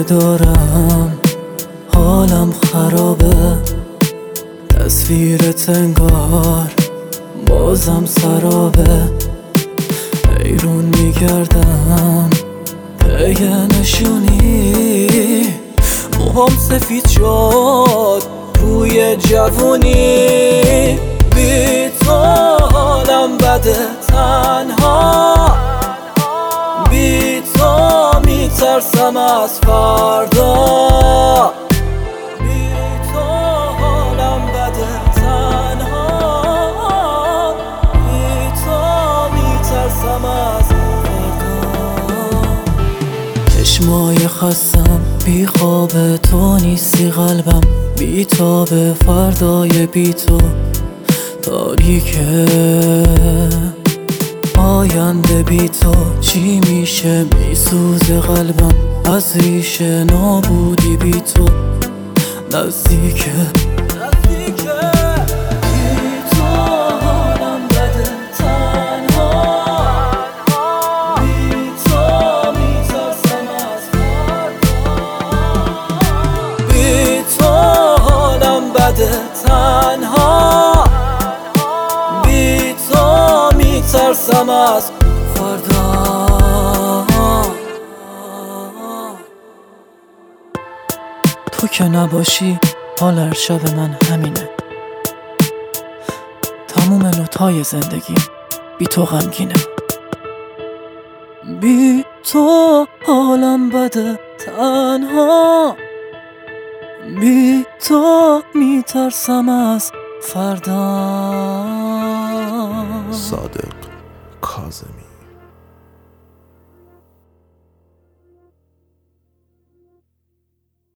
دارم حالم خرابه، تصویرت انگار بازم سرابه. حیرون میگردم پی نشونی، موهام سفید شد روی جوونی. بی تو حالم بده تنها، بی تو میترسم از فردا. بی تو حالم بده تنها، بی تو میترسم از فردا. چشمای خستم بی خواب تو نیستی، قلبم بی تاب فردای بی تو تاریکه. آینده بی تو چی میشه؟ میسوزه قلبم از ریشه، نابودی بی تو نزدیکه. بی تو حالم بده تنها، بی تو میترسم از فردا. بی تو حالم بده تنها، بی تو میترسم از فردا. تو که نباشی حال هر شب من همینه، تموم نوتای زندگی بی تو غمگینه. بی تو حالم بده تنها، بی تو میترسم از فردا. صادق کاظمی.